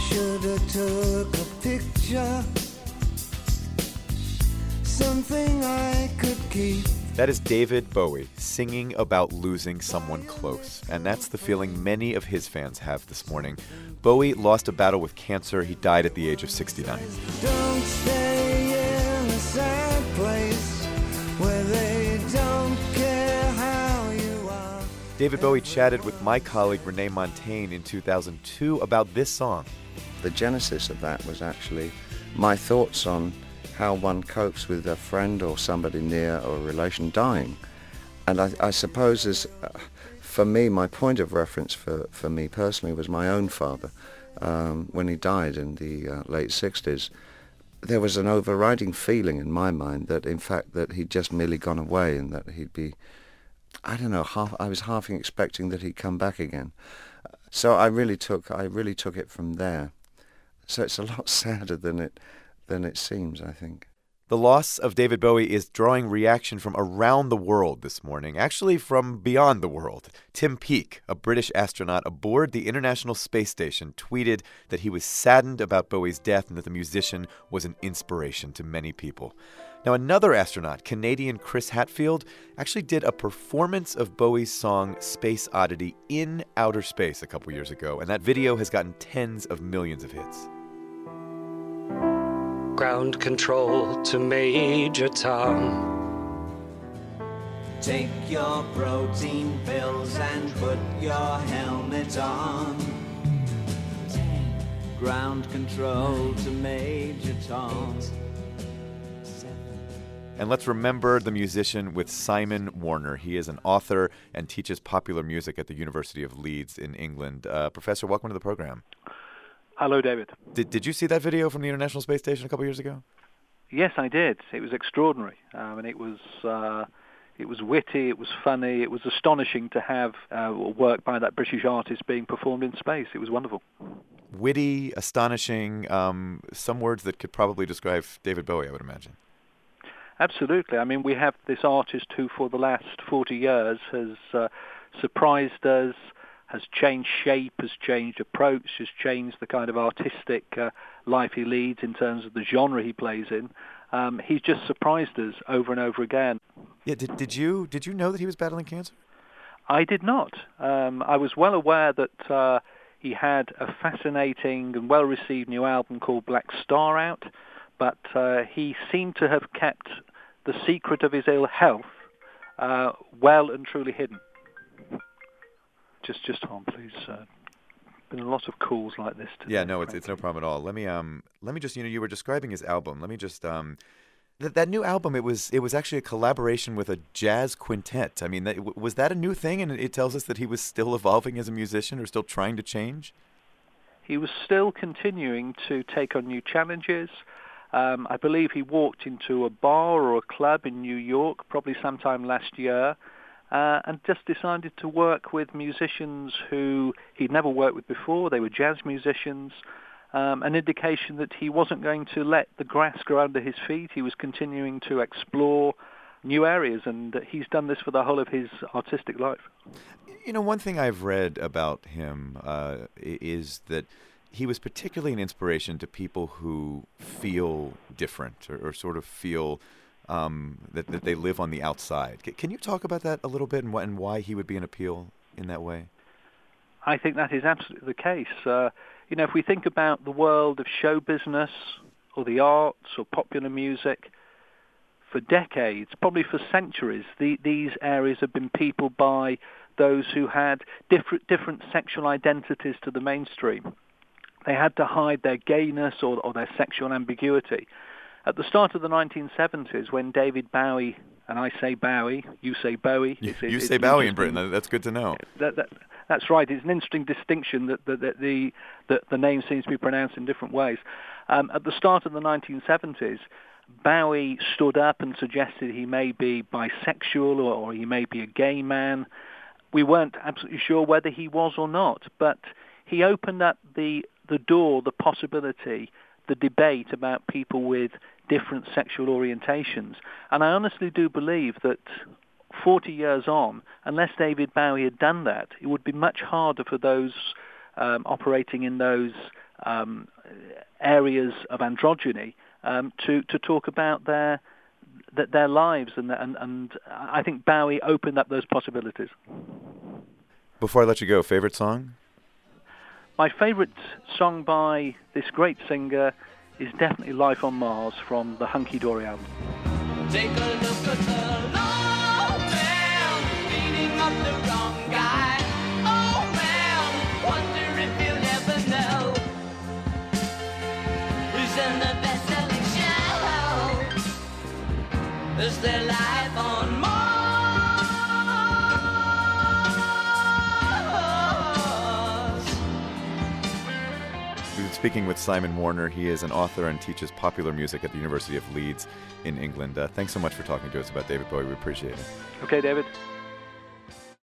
should have took a picture, something I could keep. That is David Bowie singing about losing someone close. And that's the feeling many of his fans have this morning. Bowie lost a battle with cancer. He died at the age of 69. Don't stay in a sad place where they don't care how you are. David Bowie chatted with my colleague Renee Montagne in 2002 about this song. The genesis of that was actually my thoughts on how one copes with a friend or somebody near or a relation dying. And I suppose for me, my point of reference for me personally was my own father. When he died in the late 60s, there was an overriding feeling in my mind that in fact that he'd just merely gone away and that he'd be, I don't know, I was half expecting that he'd come back again. So I really took it from there. So it's a lot sadder than it seems, I think. The loss of David Bowie is drawing reaction from around the world this morning, actually from beyond the world. Tim Peake, a British astronaut aboard the International Space Station, tweeted that he was saddened about Bowie's death and that the musician was an inspiration to many people. Now, another astronaut, Canadian Chris Hadfield, actually did a performance of Bowie's song Space Oddity in outer space a couple years ago, and that video has gotten tens of millions of hits. Ground control to Major Tom. Take your protein pills and put your helmet on. Ground control to Major Tom. And let's remember the musician with Simon Warner. He is an author and teaches popular music at the University of Leeds in England. Professor, welcome to the program. Hello, David. Did you see that video from the International Space Station a couple years ago? Yes, I did. It was extraordinary, and it was witty, it was funny, it was astonishing to have work by that British artist being performed in space. It was wonderful. Witty, astonishing, some words that could probably describe David Bowie, I would imagine. Absolutely. I mean, we have this artist who for the last 40 years has surprised us, has changed shape, has changed approach, has changed the kind of artistic life he leads in terms of the genre he plays in. He's just surprised us over and over again. Yeah, did you know that he was battling cancer? I did not. I was well aware that he had a fascinating and well-received new album called Black Star out, but he seemed to have kept the secret of his ill health well and truly hidden. Just hold on, please. Been a lot of calls like this today. Yeah, no, it's no problem at all. Let me just, you were describing his album. Let me just that new album. It was actually a collaboration with a jazz quintet. I mean, was that a new thing? And it tells us that he was still evolving as a musician, or still trying to change. He was still continuing to take on new challenges. I believe he walked into a bar or a club in New York, probably sometime last year. And just decided to work with musicians who he'd never worked with before. They were jazz musicians, an indication that he wasn't going to let the grass grow under his feet. He was continuing to explore new areas, and he's done this for the whole of his artistic life. You know, one thing I've read about him is that he was particularly an inspiration to people who feel different or sort of feel that they live on the outside. Can you talk about that a little bit and why he would be an appeal in that way? I think that is absolutely the case. If we think about the world of show business or the arts or popular music, for decades, probably for centuries, these areas have been peopled by those who had different sexual identities to the mainstream. They had to hide their gayness or their sexual ambiguity. At the start of the 1970s, when David Bowie, and I say Bowie, you say Bowie. You say Bowie in Britain. That's good to know. That's right. It's an interesting distinction that the name seems to be pronounced in different ways. At the start of the 1970s, Bowie stood up and suggested he may be bisexual or he may be a gay man. We weren't absolutely sure whether he was or not, but he opened up the door, the possibility, the debate about people with different sexual orientations. And I honestly do believe that 40 years on, unless David Bowie had done that, it would be much harder for those operating in those areas of androgyny to talk about their lives, and I think Bowie opened up those possibilities. Before I let you go, favorite song? My favorite song by this great singer is definitely Life on Mars from the Hunky Dory album. Take a look at the low man beating up the wrong guy. Oh man, wonder if you'll ever know who's in the best-selling show. Is there life on Mars? We've been speaking with Simon Warner. He is an author and teaches popular music at the University of Leeds in England. Thanks so much for talking to us about David Bowie. We appreciate it. Okay, David.